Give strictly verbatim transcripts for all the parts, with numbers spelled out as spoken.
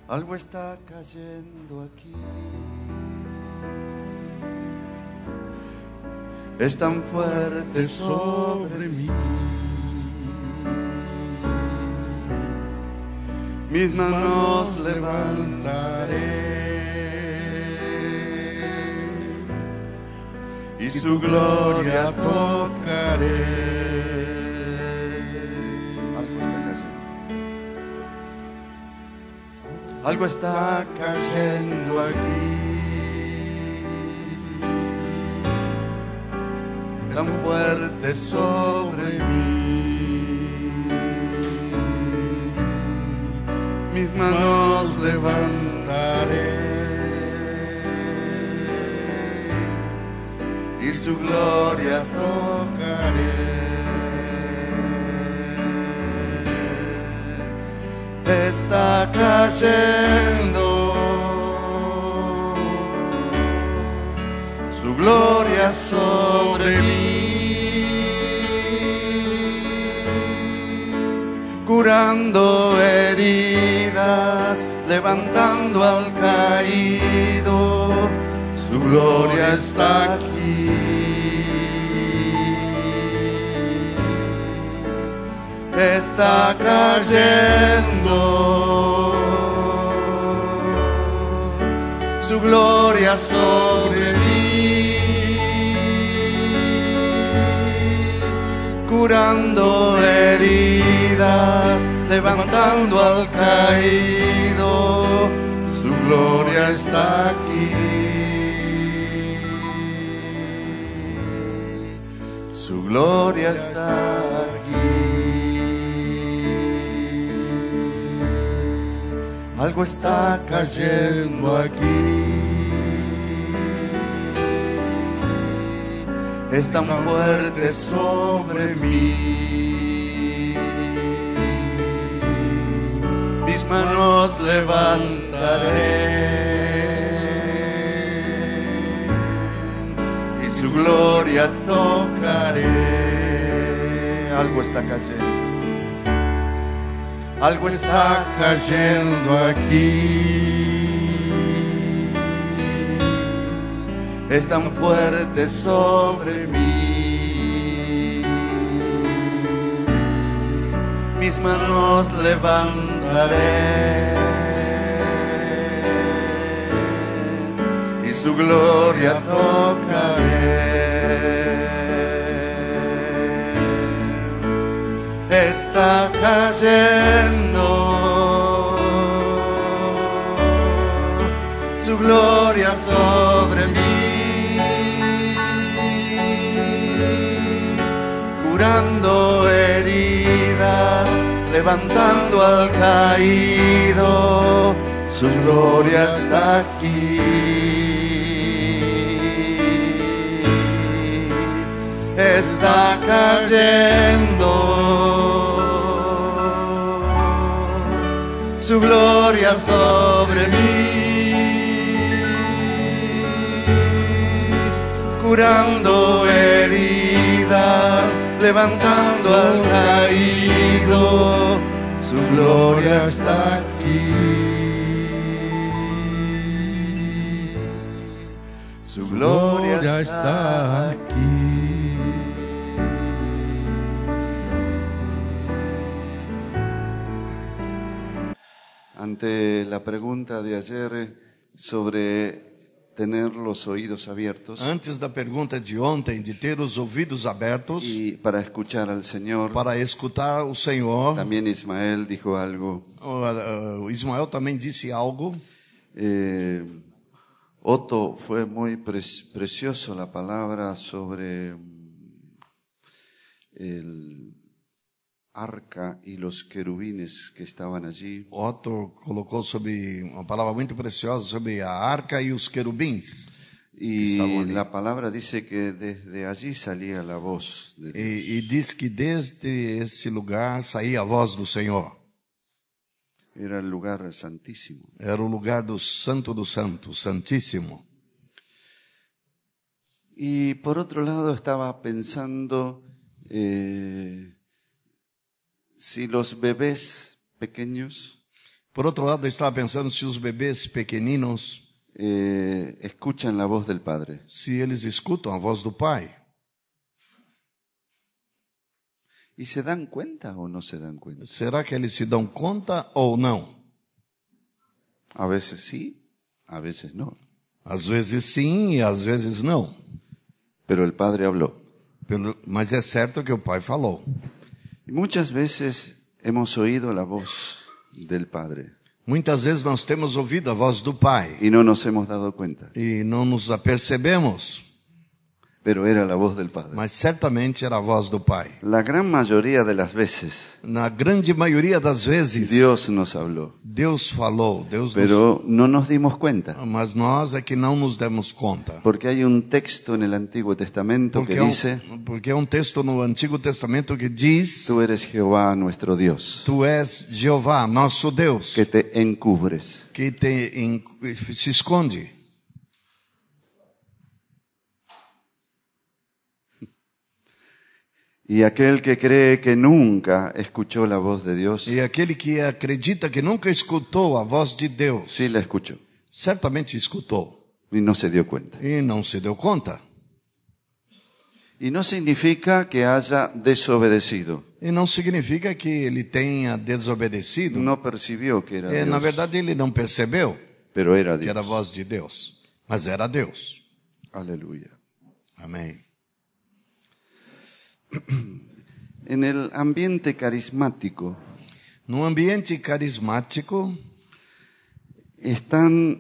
Algo está cayendo aquí. Es tan fuerte sobre mí. Mis manos levantaré y su gloria tocaré. Algo está cayendo aquí, tan fuerte sobre mí. Mis manos levantaré y su gloria tocaré. Está cayendo su gloria sobre mí, curando heridas, levantando al caído, su gloria está aquí. Está cayendo su gloria sobre mí, curando heridas, levantando al caído, su gloria está aquí. Su gloria está aquí. Algo está cayendo aquí. Es tan fuerte sobre mí. Mis manos levantaré y su gloria tocaré. Algo está cayendo. Algo está cayendo aquí. Es tan fuerte sobre mí. Mis manos levantaré y su gloria tocaré. Está cayendo su gloria sobre mí, curando heridas, levantando al caído, su gloria está aquí. Está cayendo su gloria sobre mí, curando heridas, levantando al caído, su gloria está aquí. Su gloria está aquí. Ante la pregunta de ayer sobre tener los oídos abiertos, Antes da pergunta de ontem de ter os ouvidos abertos y para escuchar al Señor, para escutar o Senhor, también Ismael dijo algo. o, o Ismael também disse algo. Eh, Otto, fue muy pre precioso la palabra sobre el arca y los querubines que estaban allí. Otto colocou sobre uma palavra muito preciosa sobre a arca e os querubins. Y la palabra dice que desde allí salía la voz de Dios. E, e diz que desde esse lugar saía a voz do Senhor. Era el lugar santísimo. Era o lugar do Santo do Santo, Santíssimo. Y por otro lado estaba pensando eh, si los bebés pequeños Por outro lado, eu estava pensando se os bebês pequeninos, eh, escuchan la voz del Padre. se eles escutam a voz do Pai. ¿Y se dan cuenta o no se dan cuenta? Será que eles se dão conta ou não? A veces sí, a veces no. Às vezes sim e às vezes não. Pero el Padre habló. Pelo, mas é certo que o Pai falou. Y muchas veces hemos oído la voz del Padre Muitas vezes nós temos ouvido a voz do Pai y no nos hemos dado cuenta. e não nos apercebemos, Pero era la voz del Padre. mas certamente era a voz do Pai. La gran mayoría de las veces Na grande maioria das vezes, Dios nos habló, Deus falou, Deus nos... pero no nos dimos cuenta. mas nós é que não nos demos conta. Porque hay un texto en el Antiguo Testamento Porque que é, dice, um, porque é um texto no Antigo Testamento que diz: tú eres Jehová nuestro Dios, Tu és Jeová, nosso Deus, que te encubres. que te, en, se esconde. Y aquel que cree que nunca escuchó la voz de Dios, E aquele que acredita que nunca escutou a voz de Deus, sí la escuchó certamente escutou y no se dio cuenta. e não se deu conta. Y no significa que haya desobedecido. E não significa que ele tenha desobedecido. No percibió que era É, na Dios, verdade, ele não percebeu pero era que era a Dios. voz de Deus, mas era Deus. Aleluya. Amém. En el ambiente carismático No ambiente carismático están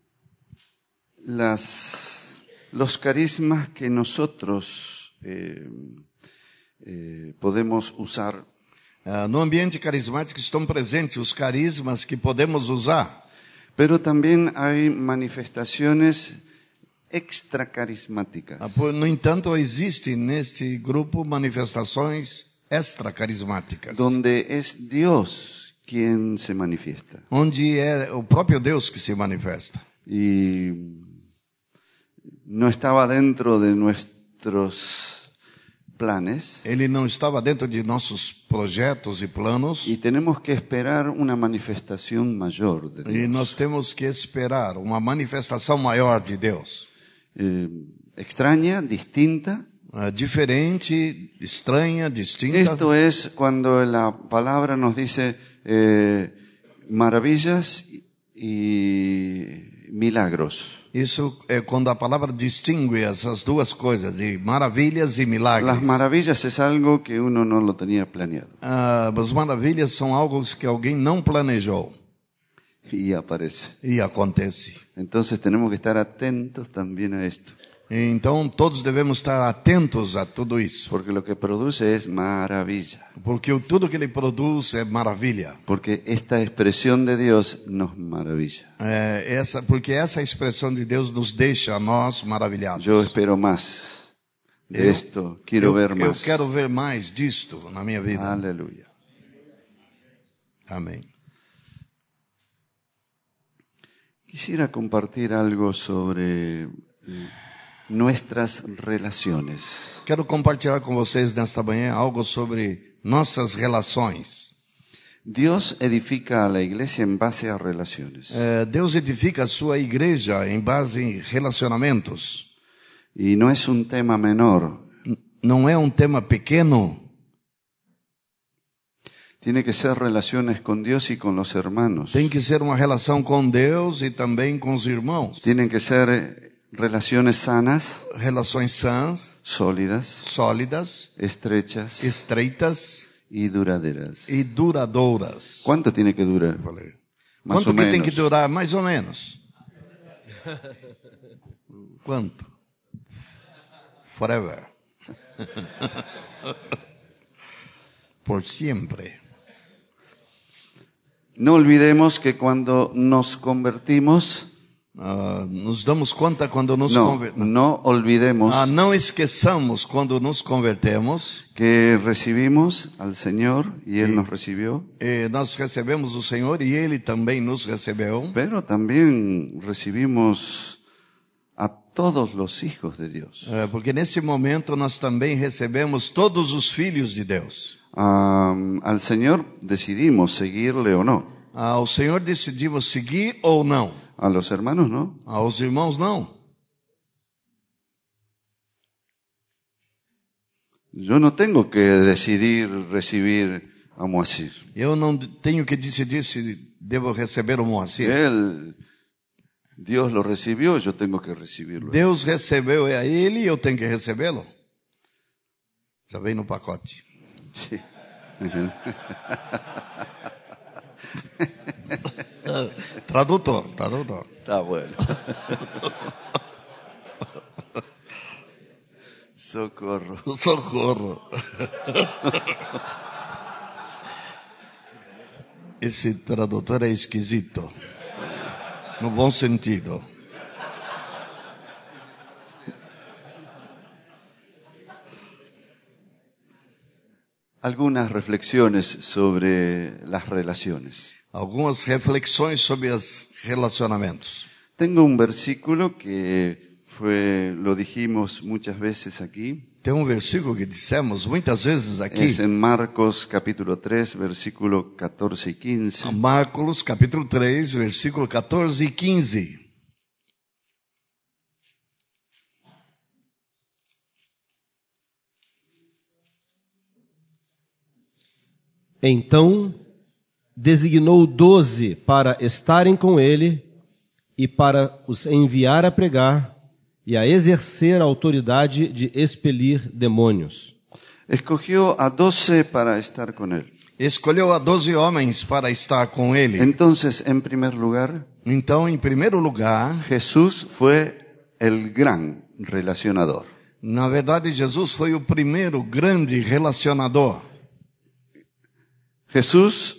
las, los carismas que nosotros eh, eh, podemos usar, ah, no ambiente carismático estão presentes os carismas que podemos usar, pero también hay manifestaciones extracarismáticas, Ah, por- no entanto, existem neste grupo manifestações extracarismáticas, donde es Dios quien se manifiesta. onde é o próprio Deus que se manifesta. Y no estaba dentro de nuestros planes Ele não estava dentro de nossos projetos e planos, y tenemos que esperar una manifestación mayor de e Dios. nós temos que esperar uma manifestação maior de Deus. Eh, extraña, distinta. Ah, diferente, estranha, distinta. Esto es cuando la palabra nos dice eh, maravillas y milagros. Isso é quando a palavra distingue essas duas coisas, de maravilhas e milagres. Las maravillas es algo que uno no lo tenía planeado Ah, as maravilhas são algo que alguém não planejou y aparece. e acontece. Entonces tenemos que estar atentos también a esto, Então todos devemos estar atentos a tudo isso, porque lo que produce es maravilla. porque o- tudo que ele produz é maravilha. Porque esta expresión de Dios nos maravilla. É, essa, porque essa expressão de Deus nos deixa a nós maravilhados. Yo espero más de Eu- esto, quiero eu, ver eu más. quero ver mais disto na minha vida. Aleluya. Amém. Quisiera compartir algo sobre eh, nuestras relaciones. Quero compartilhar com vocês nesta manhã algo sobre nossas relações. Dios edifica a la iglesia en base a relaciones. É, Deus edifica a sua igreja em base em relacionamentos. Y no es un tema menor. N- Não é um tema pequeno. Tiene que ser relaciones con Dios y con los hermanos. Tem que ser uma relação com Deus e também com os irmãos. Tienen que ser eh, relaciones sanas, Relações sãs, sólidas, sólidas, estrechas estreitas y duraderas. e duradouras. ¿Cuánto tiene que durar? Falei. Más Quanto o que tem menos. que durar? Mais ou menos. Quanto? Forever. Por siempre. No olvidemos que cuando nos convertimos, Ah, nos damos conta quando nos no, convertemos. no olvidemos Ah, não esqueçamos quando nos convertemos, que recibimos al Señor y Él nos recibió, eh, nós recebemos o Senhor e Ele também nos recebeu, pero también recibimos a todos los hijos de Dios. eh, porque nesse momento nós também recebemos todos os filhos de Deus. Ah, al Señor decidimos seguirle o no. Ao Senhor decidimos seguir ou não. A los hermanos no. Aos irmãos não. Yo no tengo que decidir recibir a Moacir. Eu não tenho que decidir se devo receber o Moacir. Él, Dios lo recibió, yo tengo que recibirlo. Deus recebeu a ele e eu tenho que recebê-lo. Já vem no pacote. Sí. Tradutor, tradutor. Está bueno. Socorro. Socorro. Esse tradutor é esquisito. No bom sentido. Algunas reflexiones sobre las relaciones. Algumas reflexões sobre os relacionamentos. Tengo un versículo que fue, lo dijimos muchas veces aquí. Tem um versículo que dissemos muitas vezes aqui. Es en Marcos capítulo tres, versículo catorce y quince. Marcos capítulo três, versículo catorze e quinze. Então designou doze para estarem com ele e para os enviar a pregar e a exercer a autoridade de expelir demônios. Escogió a doce para estar con él. Escolheu a doze homens para estar com ele. Entonces, en primer lugar, Então, em primeiro lugar, Jesús fue el gran relacionador. na verdade, Jesus foi o primeiro grande relacionador. Jesús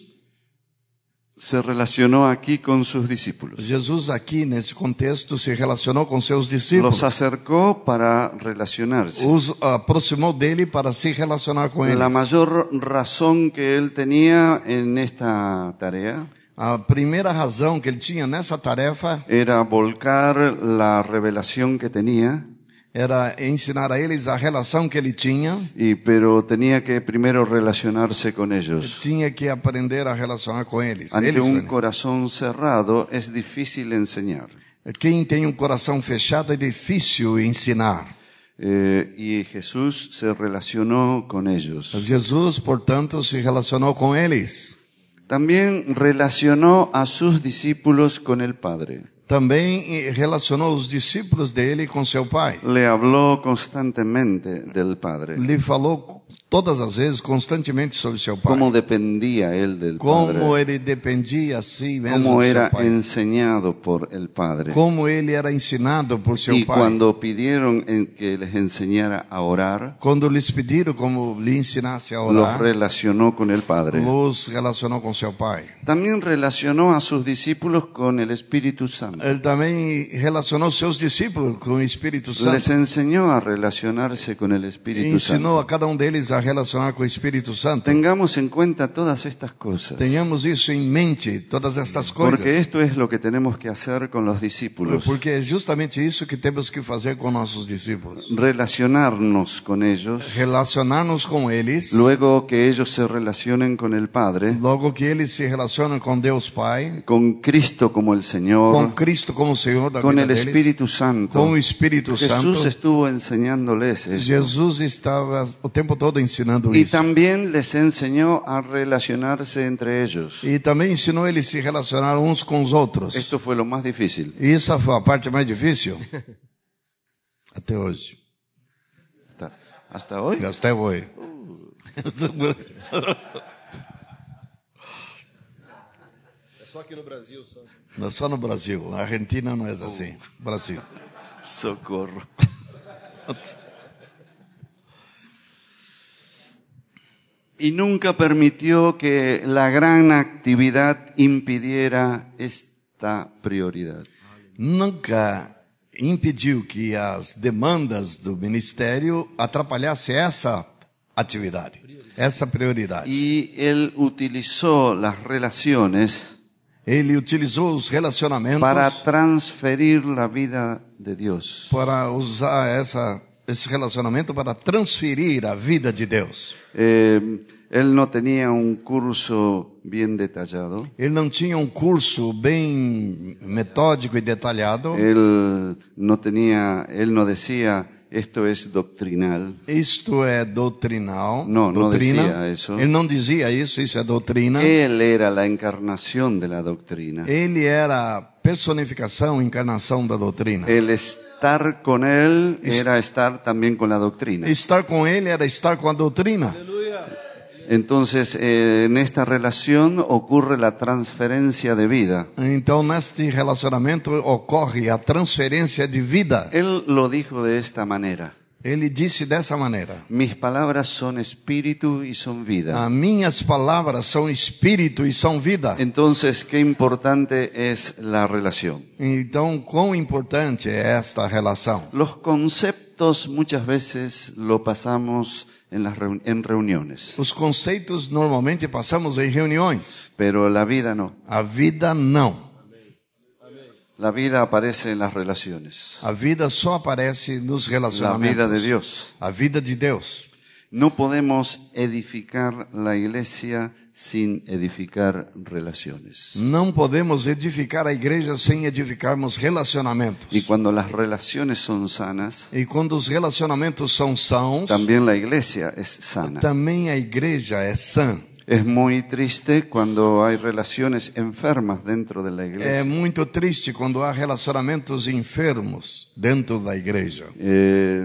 se relacionó aquí con sus discípulos. Jesus aqui, nesse contexto, se relacionou com seus discípulos. Los acercó para relacionarse. Os aproximou dele para se relacionar com eles. La mayor razón que él tenía en esta tarea A primeira razão que ele tinha nessa tarefa era volcar la revelación que tenía, era ensinar a eles a relação que ele tinha. y, pero tenía que primero relacionarse con ellos. Tinha que aprender a relacionar com eles. Ante eles un corazón cerrado es difícil enseñar. Quem tem um coração fechado é difícil ensinar. Eh, y Jesús se relacionó con ellos. Jesus, portanto, se relacionou com eles. También relacionó a sus discípulos con el Padre. Também relacionou os discípulos dele com seu pai. Le habló constantemente del Padre. Lhe falou todas as vezes, constantemente, sobre seu pai. Cómo dependía él del Como Padre. ele dependia a si mesmo Cómo do seu era pai. enseñado por el Padre. Como ele era ensinado por seu Y pai. cuando pidieron en que les enseñara a orar, Quando lhes pediram como lhe ensinasse a los orar, relacionó con el Padre. los relacionou com seu pai. También relacionó a sus discípulos con el Espíritu Santo. Ele também relacionou seus discípulos com o Espírito Santo. Les enseñó a relacionarse con el Espíritu Ensinou Santo. a cada um deles a relacionar com o Espírito Santo. Tengamos en cuenta todas estas cosas, Tenhamos isso em mente, todas estas coisas. porque esto es lo que tenemos que hacer con los discípulos. Porque é justamente isso que temos que fazer com nossos discípulos. Relacionarnos con ellos, Relacionar-nos com eles, luego que ellos se relacionen con el Padre, logo que eles se relacionam com Deus Pai, con Cristo como el com Señor, Cristo como Senhor da con vida el deles, Espíritu Santo. com o Espírito Jesús Santo. estuvo enseñándoles eso. Jesus estava o tempo todo ensinando Y isso. también les enseñó a relacionarse entre ellos. E também ensinou eles a se relacionar uns com os outros. Esto fue lo más difícil. E essa foi a parte mais difícil até hoje. Hasta, hasta hoy. Até hoje. É só aqui no Brasil, só. Não é só no Brasil. Na Argentina não é assim. Brasil. Socorro. Y nunca permitió que la gran actividad impidiera esta prioridad. Nunca impediu que as demandas do ministério atrapalhassem essa atividade, essa prioridade. Y él utilizó las relaciones Ele utilizou os relacionamentos para transferir la vida de Dios. para usar essa, esse relacionamento para transferir a vida de Deus. Eh, él no tenía un curso bien detallado. Ele não tinha um curso bem metódico e detalhado. Él no tenía, él no decía, esto es doctrinal. Isto é doutrinal. No, no doutrina. decía eso. Ele não dizia isso, isso é doutrina. Él era la encarnación de la doctrina. Ele era a personificação, encarnação da doutrina. El estar con él era estar también con la doctrina. Estar com ele era estar com a doutrina. Entonces, eh, en esta relación ocurre la transferencia de vida. Então, neste relacionamento ocorre a transferência de vida. Él lo dijo de esta manera. Ele disse dessa maneira: Mis palabras son espíritu y son vida. As minhas palavras são espírito e são vida. Entonces, qué importante es la relación. Então, quão importante é esta relação? Los conceptos muchas veces lo pasamos en las reun- en reuniones, Os conceitos normalmente passamos em reuniões. pero la vida no. A vida não. La vida aparece en las relaciones. A vida só aparece nos La relacionamentos. vida de Dios. A vida de Deus. No podemos edificar la iglesia sin edificar relaciones. Não podemos edificar a igreja sem edificarmos relacionamentos. Y cuando las relaciones son sanas, E quando os relacionamentos são sãos, también la iglesia es sana. também a igreja é sã. Es muy triste cuando hay relaciones enfermas dentro de la É iglesia. muito triste quando há relacionamentos enfermos dentro da igreja. Eh,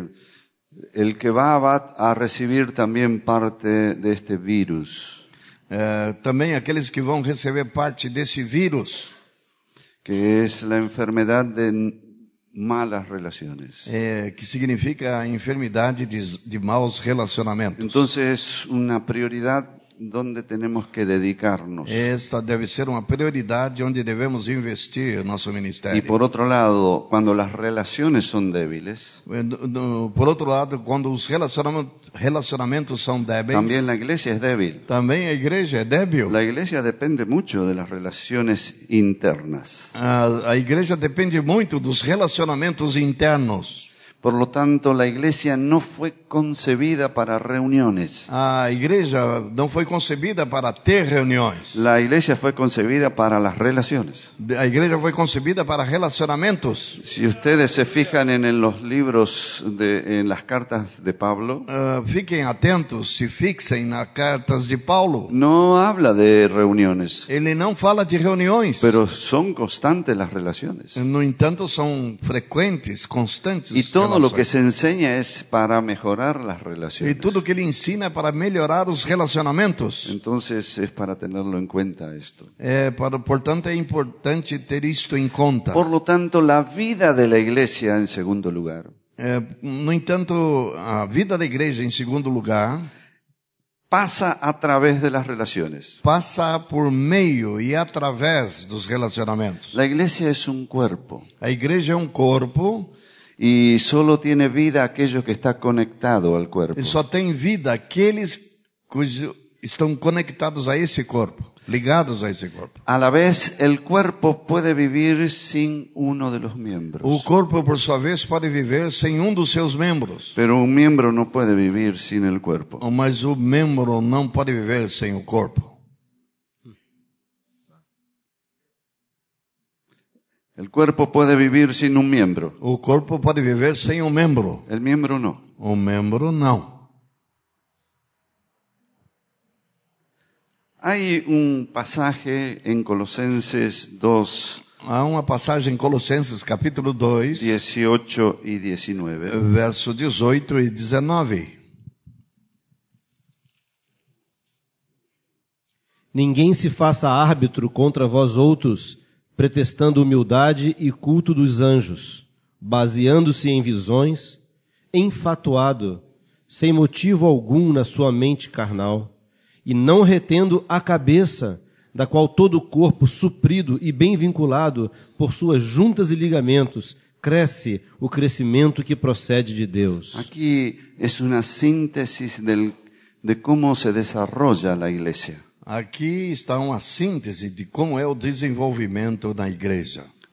el que va, va a recibir también parte de este virus, É, também aqueles que vão receber parte desse vírus, que es la enfermedad de n- malas relaciones. é, que significa a enfermidade de, de maus relacionamentos. Entonces, una prioridad donde tenemos que dedicarnos. Esta deve ser uma prioridade onde devemos investir nosso Y ministério. por otro lado, cuando las relaciones son débiles, Eh, no- no- Por outro lado, quando os relacionamentos, relacionamentos são débeis, también la iglesia es débil. também a igreja é débil. La iglesia depende mucho de las relaciones internas. A, a igreja depende muito dos relacionamentos internos. Por lo tanto, la iglesia no fue concebida para reuniones. A igreja não foi concebida para ter reuniões. La iglesia fue concebida para las relaciones. A igreja foi concebida para relacionamentos. Si ustedes se fijan en, en los libros, de, en las cartas de Pablo, Ah, fiquem atentos, se fixem nas cartas de Paulo. no habla de reuniones, Ele não fala de reuniões. pero son constantes las relaciones. No entanto, são frequentes, constantes. Y todo lo que relações. se enseña es para mejorar las E relaciones. tudo que ele ensina é para melhorar os relacionamentos. Entonces es para tenerlo en cuenta esto. É para, portanto, é importante ter isto em conta. Por lo tanto, la vida de la iglesia, en segundo lugar, É, no entanto, a vida da igreja, em segundo lugar, pasa a través de las relaciones. passa por meio e através dos relacionamentos. La iglesia es un cuerpo A igreja é um corpo y solo tiene vida aquello que está conectado al cuerpo. e só tem vida aqueles que estão conectados a esse corpo, ligados a esse corpo. A la vez, el cuerpo puede vivir sin uno de los O miembros, corpo, por sua vez, pode viver sem um dos seus membros, pero un miembro no puede vivir sin el cuerpo. mas o membro não pode viver sem o corpo. El cuerpo puede vivir sin un miembro, O corpo pode viver sem um membro, el miembro no. o membro não. Hay un pasaje en Colosenses dos, Há uma passagem em Colossenses, capítulo dois, dieciocho y diecinueve, verso dezoito e dezenove. Ninguém se faça árbitro contra vós outros, pretextando humildade e culto dos anjos, baseando-se em visões, enfatuado, sem motivo algum na sua mente carnal, e não retendo a cabeça, da qual todo o corpo, suprido e bem vinculado por suas juntas e ligamentos, cresce o crescimento que procede de Deus. Aquí es una síntesis del, de cómo se desarrolla la iglesia. Aqui está uma síntese de como é o desenvolvimento na igreja.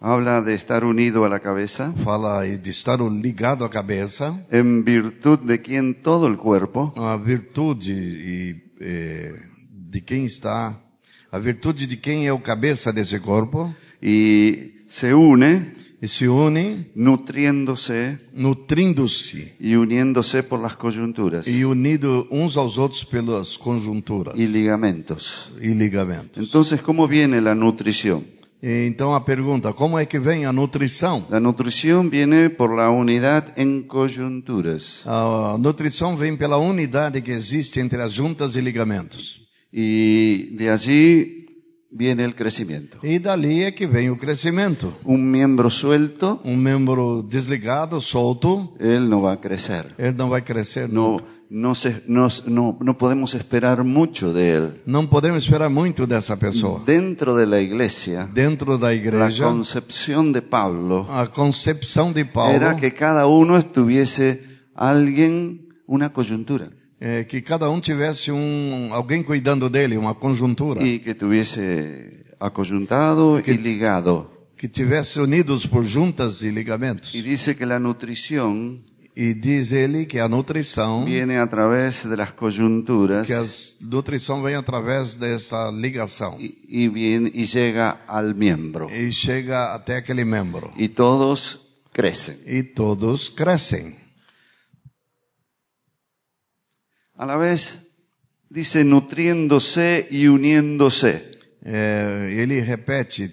habla de estar unido a la cabeza, fala aí de estar ligado à cabeça, en virtud de quien todo el cuerpo, a virtude e, eh, de quem está, a virtude de quem é o cabeça desse corpo, y se une e se une nutriéndose nutrindo-se y uniéndose por las coyunturas e unido uns aos outros pelas conjunturas y ligamentos. e ligamentos. Entonces, ¿cómo viene la nutrición? E então a pergunta, como é que vem a nutrição? La nutrición viene por la unidad en coyunturas. A nutrição vem pela unidade que existe entre as juntas e ligamentos. Y de allí viene el crecimiento. E dali é que vem o crescimento. Un miembro suelto, Um membro desligado, solto, él no va a crecer. ele não vai crescer No, nunca. no, se- no, no, no podemos esperar mucho de él. Não podemos esperar muito dessa pessoa. Dentro de la iglesia, Dentro da la igreja, concepción de Pablo a concepção de Paulo era que cada uno tuviese alguien, una coyuntura, é que cada um tivesse um alguém cuidando dele, uma conjuntura, y que tuviese acoyuntado y ligado. que tivesse unidos por juntas e ligamentos. Y dice que la nutrición E diz ele que a nutrição, viene a través de las coyunturas que a nutrição vem através dessa ligação y, y, viene, y llega al miembro. e chega até aquele membro. Y todos crecen. E todos crescem. A la vez dice nutriéndose y uniéndose. É, ele repete,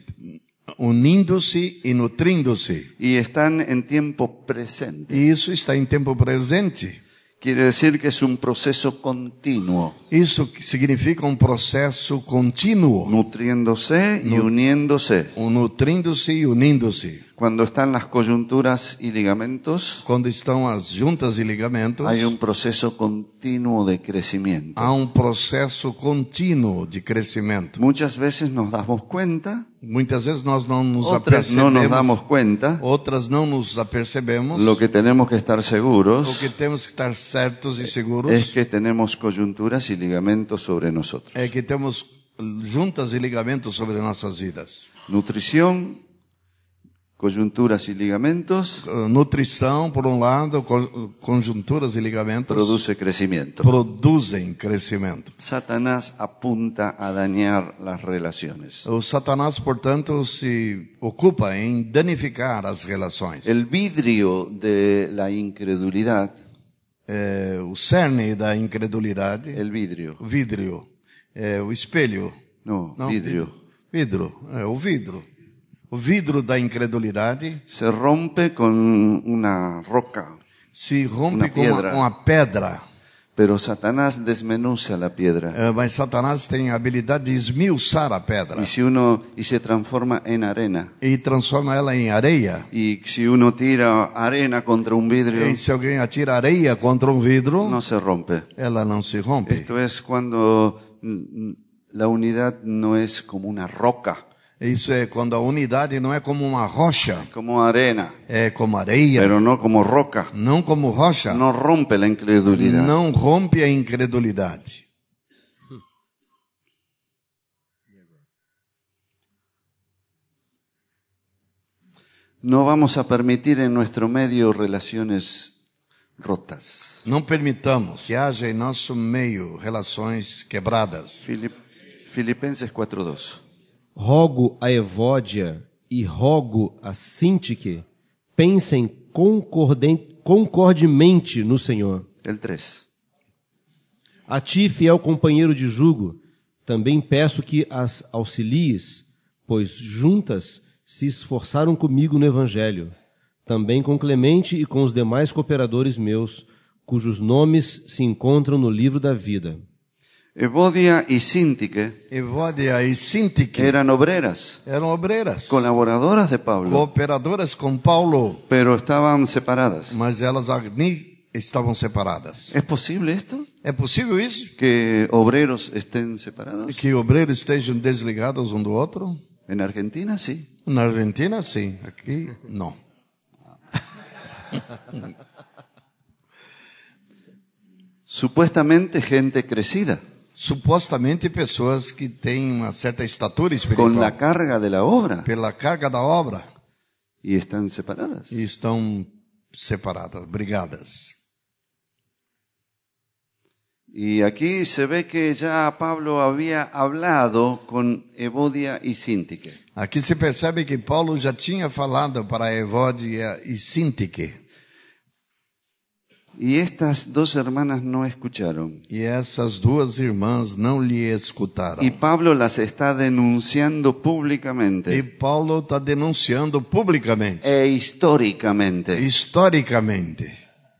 unindo-se e nutrindo-se. Y están en tiempo presente. E isso está em tempo presente. Quiere decir que es un proceso continuo. Isso que significa um processo contínuo, Nutriéndose y uniéndose. um nutrindo-se e unindo-se. Cuando están las coyunturas y ligamentos, Quando estão as juntas e ligamentos, hay un proceso continuo de crecimiento. há um processo contínuo de crescimento. Muchas veces nos damos cuenta, Muitas vezes nós não nos otras no nos apercebemos, damos cuenta. outras não nos apercebemos. Lo que tenemos que estar O seguros que temos que estar certos e seguros es que tenemos coyunturas y ligamentos sobre nosotros. é que temos juntas e ligamentos sobre nossas vidas. Nutrición, coyunturas y ligamentos Uh, Nutrição, por um lado, con- conjunturas e ligamentos produce crecimiento. produzem crescimento. Satanás apunta a dañar las relaciones. O Satanás, portanto, se ocupa em danificar as relações. El vidrio de la incredulidad, É, o cerne da incredulidade, el vidrio, o vidro, é, o espelho. no, Não, vidrio, Vidro, é, o vidro. O vidro da incredulidade se rompe con una roca, se rompe Uma com uma, pedra. uma pedra. pero Satanás desmenuza la piedra É, mas Satanás tem a habilidade de esmiuçar a pedra y si uno y se transforma en arena. e transforma ela em areia. Y si uno tira arena contra un vidrio, E se alguém atira areia contra um vidro, no se rompe. ela não se rompe. Esto es cuando mm, la unidad no es como una roca, Isso é quando a unidade não é como uma rocha, como arena, é como areia, pero no como roca. não como rocha. No rompe la incredulidad. Não rompe a incredulidade. No vamos a permitir en nuestro medio relaciones rotas. Não permitamos que haja em nosso meio relações quebradas. Filip- Filipenses cuatro dos. Rogo a Evódia e rogo a Sintique, pensem concorden- concordemente no Senhor. El tres. A ti, fiel companheiro de jugo, também peço que as auxilies, pois juntas se esforçaram comigo no Evangelho, também com Clemente e com os demais cooperadores meus, cujos nomes se encontram no livro da vida. Evodia y Sintique Evódia e Sintique eran obreras, eram obreiras, colaboradoras de Pablo, cooperadoras com Paulo, pero estaban separadas. mas elas ali estavam separadas. ¿Es posible esto? É possível isso? ¿Que obreros estén separados? Que obreiros estejam desligados um do outro? En Argentina sí. Na Argentina, sim. Aqui, não. Supuestamente gente crecida, Supostamente pessoas que têm uma certa estatura espiritual con la carga de la obra, pela carga da obra, y están separadas. e estão separadas, brigadas. Y aquí se ve que ya Pablo había hablado con Evodia y Síntique. Aqui se percebe que Paulo já tinha falado para Evódia e Síntique. Y estas dos hermanas no escucharon. E essas duas irmãs não lhe escutaram. Y Pablo las está denunciando E públicamente Paulo está denunciando publicamente, e históricamente. historicamente.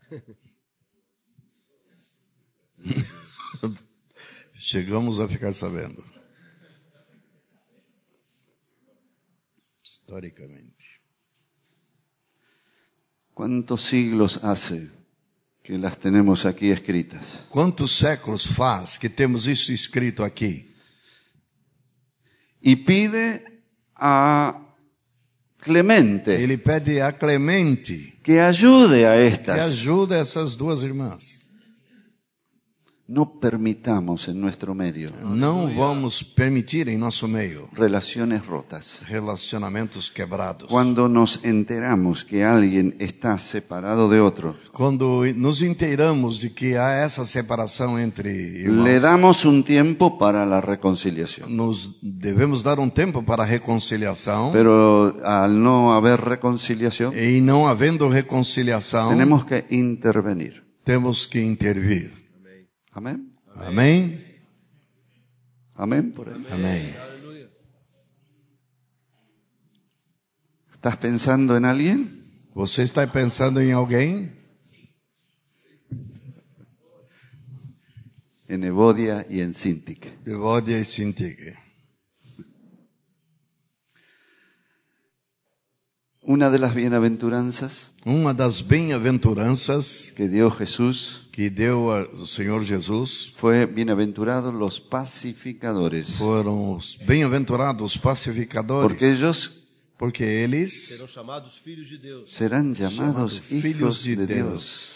Chegamos a ficar sabendo. Historicamente. ¿Cuántos siglos hace que las tenemos aquí escritas? Quantos séculos faz que temos isso escrito aqui? Y pide a Clemente Ele pede a Clemente que ayude a que estas. ajude essas duas irmãs. No permitamos en nuestro medio Não vamos permitir em nosso meio relaciones rotas. relacionamentos quebrados. Cuando nos enteramos que alguien está separado de otro, Quando nos inteiramos de que há essa separação entre irmãos, le damos un tiempo para la reconciliación. nos devemos dar um tempo para a reconciliação. Pero al no haber reconciliación, E não havendo reconciliação, tenemos que intervenir. temos que intervir. Amén. Amém? Amén. Por ahí. Amém. ¿Estás pensando en alguien? Você está pensando em alguém? En Evodia y en Síntique. Evódia e Síntique. Una de las bienaventuranzas Uma das bem-aventuranças que dio Jesús que deu a- o Senhor Jesus fue bienaventurados los pacificadores, foram os bem-aventurados pacificadores, porque ellos porque eles Serão chamados filhos de Deus. serán llamados Llamados hijos hijos de de Dios. Dios.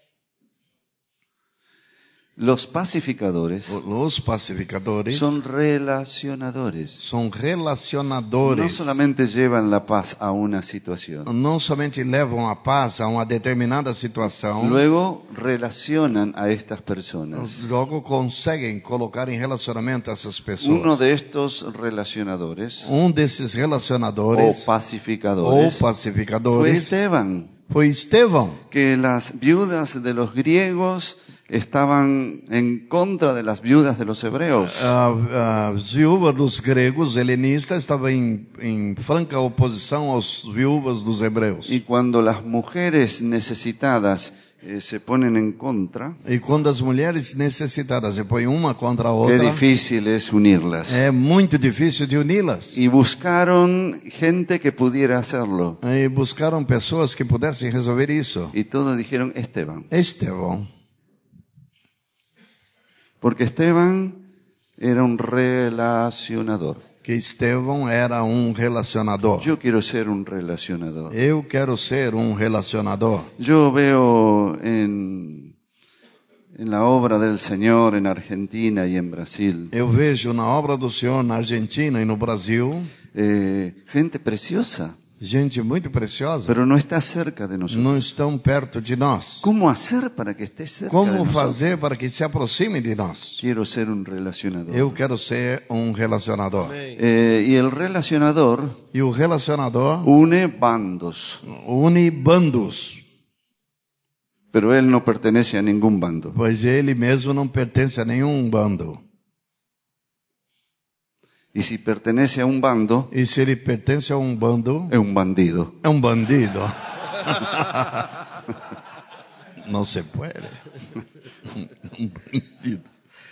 Los pacificadores os pacificadores son relacionadores. são No relacionadores. solamente llevan la paz a una situación, Não somente levam a paz a uma determinada situação, luego relacionan a estas personas. logo conseguem colocar em relacionamento essas Uno pessoas. de estos relacionadores Um desses o relacionadores ou pacificadores fue pacificadores Esteban, foi Estevão, que las viudas de los griegos estaban en contra de las viudas de los hebreos. a, a viúva dos gregos helenistas estava em, em franca oposição aos viúvas dos hebreus. Y cuando las mujeres necesitadas eh, se ponen en contra, E quando as mulheres necessitadas se põem uma contra a qué outra, difícil es unirlas. é muito difícil de uni-las. Y buscaron gente que pudiera hacerlo. E buscaram pessoas que pudessem resolver isso. Y todos dijeron Esteban. Estevão. Porque Esteban era un relacionador. Que Estevão era um relacionador. Yo quiero ser un relacionador. Eu quero ser um relacionador. Yo veo en, en la obra del Señor en Argentina y en Brasil Eu vejo na obra do Senhor na Argentina e no Brasil eh, gente preciosa, gente muito preciosa, pero no está cerca de nosotros. não estão perto de nós. ¿Cómo hacer para que esté cerca de Como nosotros? fazer para que se aproxime de nós? Quiero ser un relacionador. Eu quero ser um relacionador. Eh, y el relacionador E o relacionador une bandos, une bandos, pero él no pertenece a ningún bando. pois ele mesmo não pertence a nenhum bando. Y si pertenece a un bando, E se ele pertence a um bando, es un bandido. é um bandido. Não se pode. Um bandido.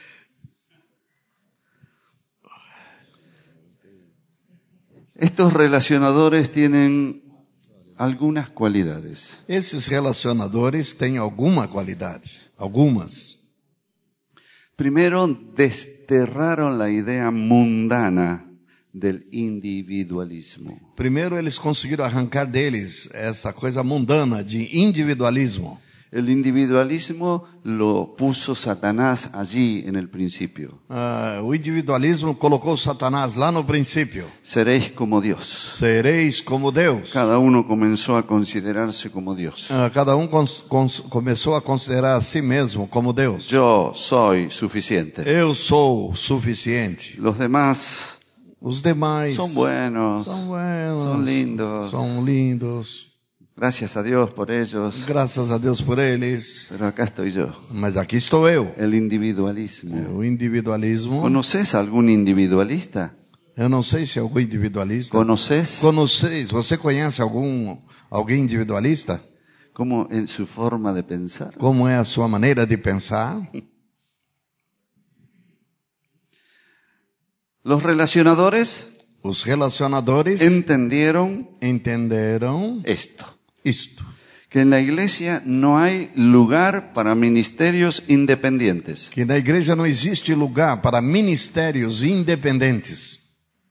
Estos relacionadores tienen algunas cualidades. Esses relacionadores têm alguma qualidade, algumas. Primero, desterraron la idea mundana del individualismo. Primeiro, eles conseguiram arrancar deles essa coisa mundana de individualismo. El individualismo lo puso Satanás allí en el principio. Ah, o individualismo colocou Satanás lá no princípio. Seréis como Dios. Sereis como Deus. Cada uno comenzó a considerarse como Dios. Ah, cada um cons- cons- começou a considerar a si mesmo como Deus. Yo soy suficiente. Eu sou suficiente. Los demás Os demais son buenos, são buenos, son lindos. são lindos. Gracias a Dios por ellos. Graças a Deus por eles. Pero acá estoy yo. Mas aqui estou eu. El individualismo. O individualismo. ¿Conoces algún individualista? Eu não sei se é algum individualista. ¿Conoces Conoceis? Você conhece algum alguém individualista? cómo en su forma de pensar? Como é a sua maneira de pensar? Los relacionadores Os relacionadores entendieron entenderam esto, isto. que en la iglesia no hay lugar para ministerios independientes. Que na igreja não existe lugar para ministérios independentes.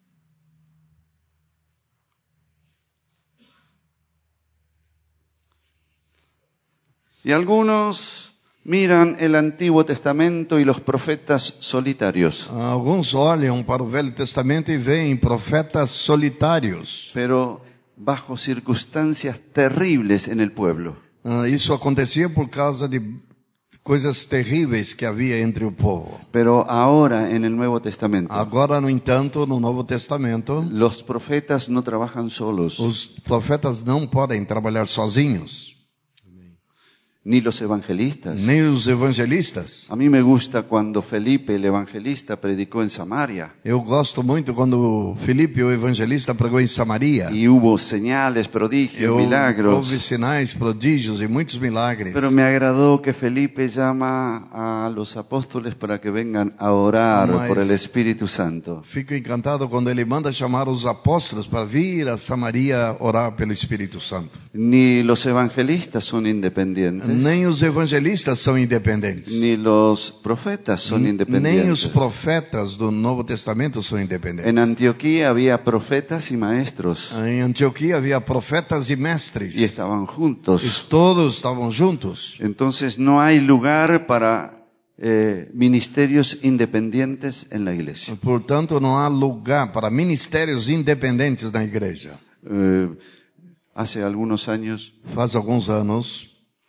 Y algunos miran el Antiguo Testamento y los profetas solitarios, Alguns olham para o Velho Testamento e veem profetas solitários. pero bajo circunstancias terribles en el pueblo. Ah, Isso acontecia por causa de coisas terríveis que havia entre o povo. Pero ahora en el Nuevo Testamento, Agora, no entanto, no Novo Testamento, los profetas no trabajan solos, os profetas não podem trabalhar sozinhos, ni los evangelistas. nem os evangelistas. A mí me gusta cuando Felipe, el evangelista, predicó en Samaria Eu gosto muito quando Filipe, o evangelista, pregou em Samaria. y hubo señales, prodigios, Eu, milagros. houve sinais, prodígios e muitos milagres. Pero me agradó que Felipe llama a los apóstoles para que vengan a orar Mas- por el Espíritu Santo. Fico encantado quando ele manda chamar os apóstolos para vir a Samaria orar pelo Espírito Santo. Ni los evangelistas son independientes, Nem os evangelistas são independentes. ni los profetas son Nem os independientes. profetas do Novo Testamento são independentes. En Antioquía había profetas y maestros Em Antioquia havia profetas e mestres. y estaban juntos. Eles todos estavam juntos. Entonces no hay lugar para eh, ministerios independientes en la iglesia. Portanto, não há lugar para ministérios independentes na igreja. Eh, hace algunos años Faz alguns anos,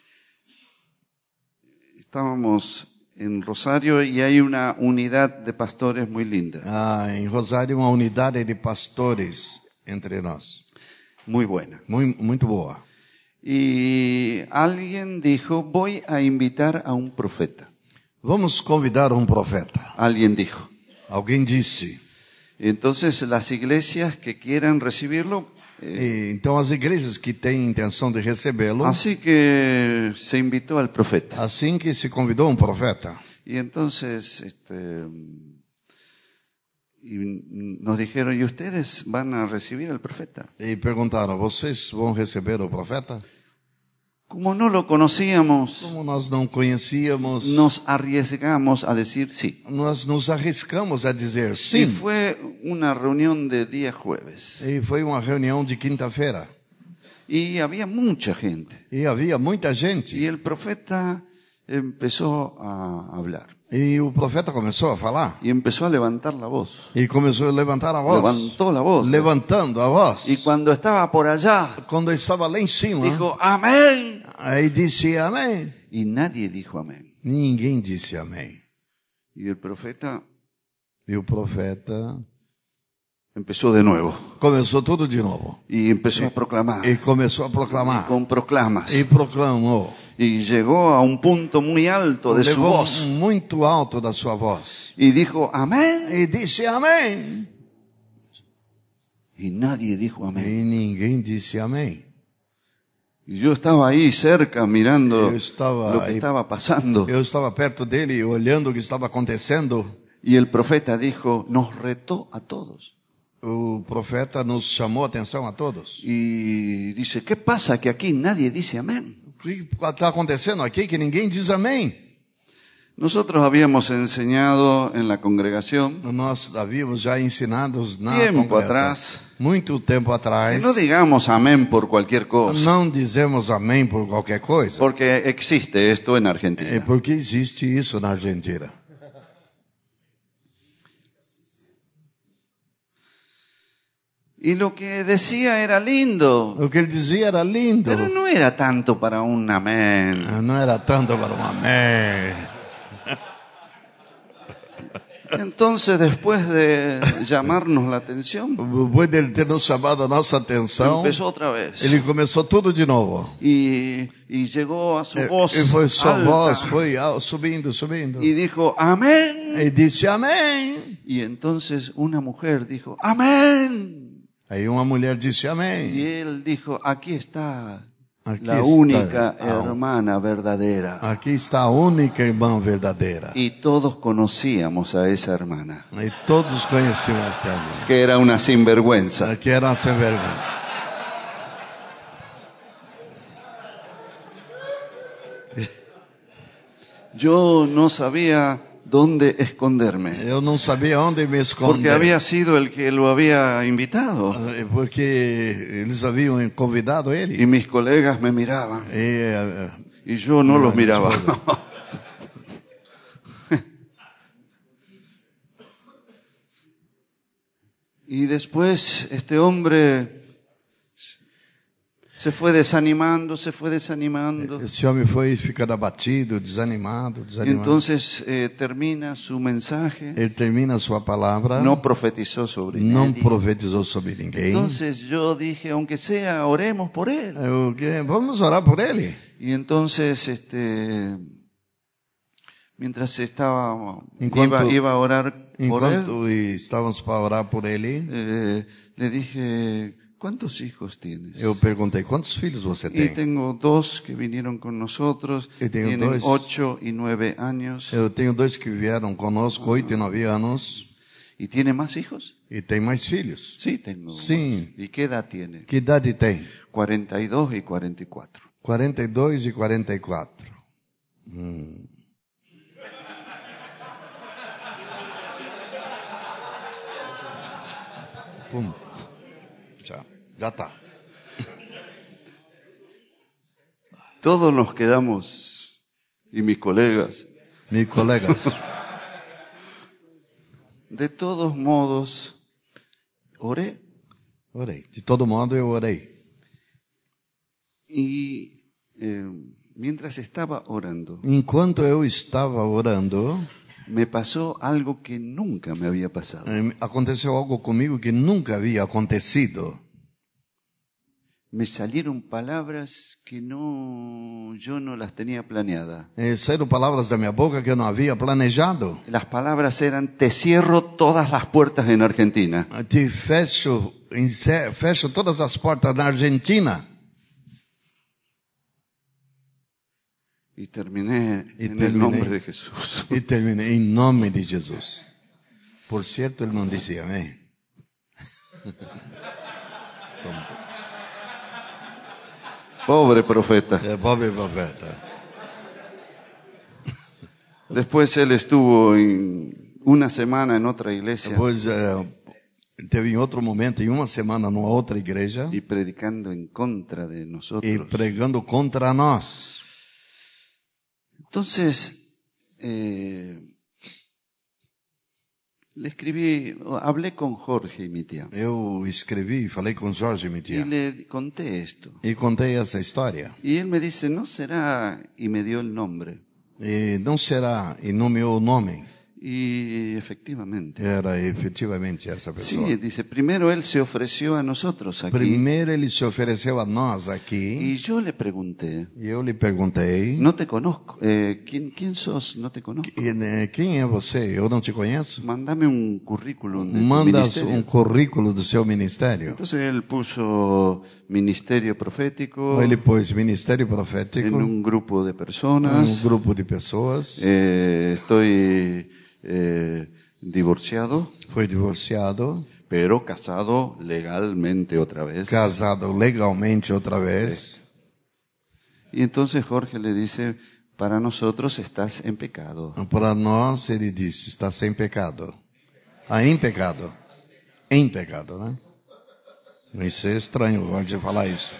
estábamos en Rosario y hay una unidad de pastores muy linda, ah, em Rosário, uma unidade de pastores entre nós. muy buena. Muito, muito boa. Y alguien dijo, voy a invitar a un profeta. Vamos convidar um profeta. Alguien dijo. Alguém disse. Entonces las iglesias que quieran recibirlo, E, então, as igrejas que têm intenção de recebê-lo, así que se invitó al profeta. assim que se convidou um profeta. Y entonces este, y nos dijeron, ¿y ustedes van a recibir al profeta? E perguntaram, vocês vão receber o profeta? Como no lo conocíamos, Como nós não conhecíamos, nos arriesgamos a decir sí. nós nos arriscamos a dizer Y sim. fue una reunión de día jueves. E foi uma reunião de quinta-feira. Y había mucha gente. E havia muita gente. Y el profeta empezó a hablar. E o profeta começou a falar. Y empezó a levantar la voz. E começou a levantar a voz. Levantó la voz. Levantando a voz. Y cuando estaba por allá, Quando estava lá em cima, dijo, amén. aí disse amém. Y nadie dijo amén. Ninguém disse amém. Y el profeta E o profeta empezó de nuevo. começou tudo de novo. Y empezó a proclamar. E começou a proclamar. Con proclamas. E proclamou. Y llegó a un punto muy alto de su Levou voz. muito alto da sua voz. Y dijo, amén. E disse amém. Y nadie dijo E amén. ninguém disse amém. Y yo estaba ahí cerca mirando Yo estaba lo que ahí. estaba pasando. Eu estava perto dele, olhando o que estava acontecendo. Y el profeta dijo, nos retó a todos. O profeta nos chamou a atenção a todos. Y dice, ¿qué pasa que aquí nadie dice amén? O que está acontecendo aqui que ninguém diz amém? Nosotros habíamos enseñado en la congregación Nós havíamos já ensinado na Tempo congregação, atrás. muito tempo que atrás, no digamos amén por cualquier cosa, não dizemos amém por qualquer coisa, porque existe esto en é Argentina. porque existe isso na Argentina. Y lo que decía era lindo, O que ele dizia era lindo, pero no era tanto para un amén. não era tanto para um amém. Entonces, después de llamarnos la atención, Depois dele ter nos chamado a nossa atenção, empezó otra vez. ele começou tudo de novo. Y, y llegó a su E, voz e foi sua alta voz, foi ah, subindo, subindo. y dijo, amén. E disse amém. Y entonces una mujer dijo, amén. Aí uma mulher disse Y amém. él dijo, aquí está Aquí la está única a- hermana verdadera. Aqui está a única irmã verdadeira. Y todos conocíamos a esa hermana, E todos conheciam essa irmã, que era una sinvergüenza. que era sem vergonha. Yo no sabía dónde esconderme, Eu não sabia onde me porque esconder. había sido el que lo había invitado. Eh, Porque eles haviam convidado ele. Y mis colegas me miraban, E, eh, y yo no los miraba. Y después este hombre se fue desanimando, se fue desanimando. esse homem foi ficando abatido, desanimado, Y desanimado. entonces eh, termina su mensaje, Ele termina a sua palavra, no profetizó sobre não nadie. profetizou sobre ninguém. Entonces yo dije, aunque sea, oremos por él. Eu, que- vamos orar por ele. Y entonces, este, mientras estaba, Enquanto- iba, iba a orar por él, Enquanto estávamos para orar por ele, eh, le dije, ¿cuántos hijos tienes? eu perguntei, quantos filhos você Y tem? tengo dos que vinieron con nosotros, Y tengo tienen dos. ocho y nueve años. Eu tenho dois que vieram conosco, oito e nove anos, ¿Y tiene más hijos? e tem mais filhos. Sí, tengo. Sí. más. ¿Y qué edad tiene? Que idade tem? cuarenta y dos y cuarenta y cuatro. quarenta e dois e quarenta e quatro. Hum. Ponto. Já, já tá. Todos nos quedamos, y mis colegas, Meus colegas, de todos modos, oré. orei. De todo modo, eu orei. Y eh, mientras estaba orando, Enquanto eu estava orando, me pasó algo que nunca me había pasado. eh, aconteceu algo comigo que nunca havia acontecido. Me salieron palabras que no, yo no las tenía planeadas. Eh, saíram palavras da minha boca que eu não havia planejado. Las palabras eran, te cierro todas las puertas en Argentina. Te fecho, encer- fecho todas as portas na Argentina. Y terminé Y en el terminé. nombre de Jesús. E terminei em nome de Jesus. Por certo, ele não disse amém. Pobre profeta. É pobre profeta. Después él estuvo en una semana en otra iglesia Depois, eh, teve em outro momento, em uma semana, numa outra igreja, y predicando en contra de e nosotros. pregando contra nós. Entonces, eh, le escribí, hablé con Jorge y mi tía, Eu escrevi, falei com Jorge, minha y tia, le conté esto. e contei essa história. Y él me dice, ¿no será? Y me dio el nombre. E não será, e nomeou o nome. Y efectivamente. Era efetivamente essa pessoa. Sí, dice, primero él se ofreció a nosotros aquí. Primeiro ele se ofereceu a nós aqui, Y yo le pregunté, e eu lhe perguntei, no te conozco, eh, ¿quién, ¿quién sos? No te conozco. e, né, quem é você? Eu não te conheço? Mándame un currículum de tu Manda ministerio. um currículo do seu ministério. Entonces él puso ministerio profético Ele pôs ministério en profético, un grupo de um personas. grupo de pessoas, Eh, estoy eh, divorciado, foi divorciado, pero casado legalmente otra vez. casado legalmente outra vez. Y entonces Jorge le dice, para nosotros estás en pecado. Para nós, ele disse, está sem pecado. Ah, em pecado. Em pecado, né? Isso é estranho antes de falar isso.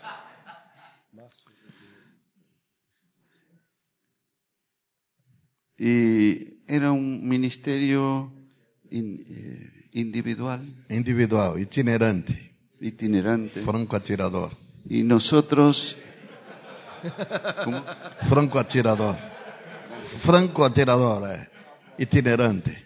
Y era un ministerio in- eh, individual, Individual, itinerante, itinerante. franco-atirador. Y nosotros, Franco-atirador. Franco-atirador, é. Itinerante.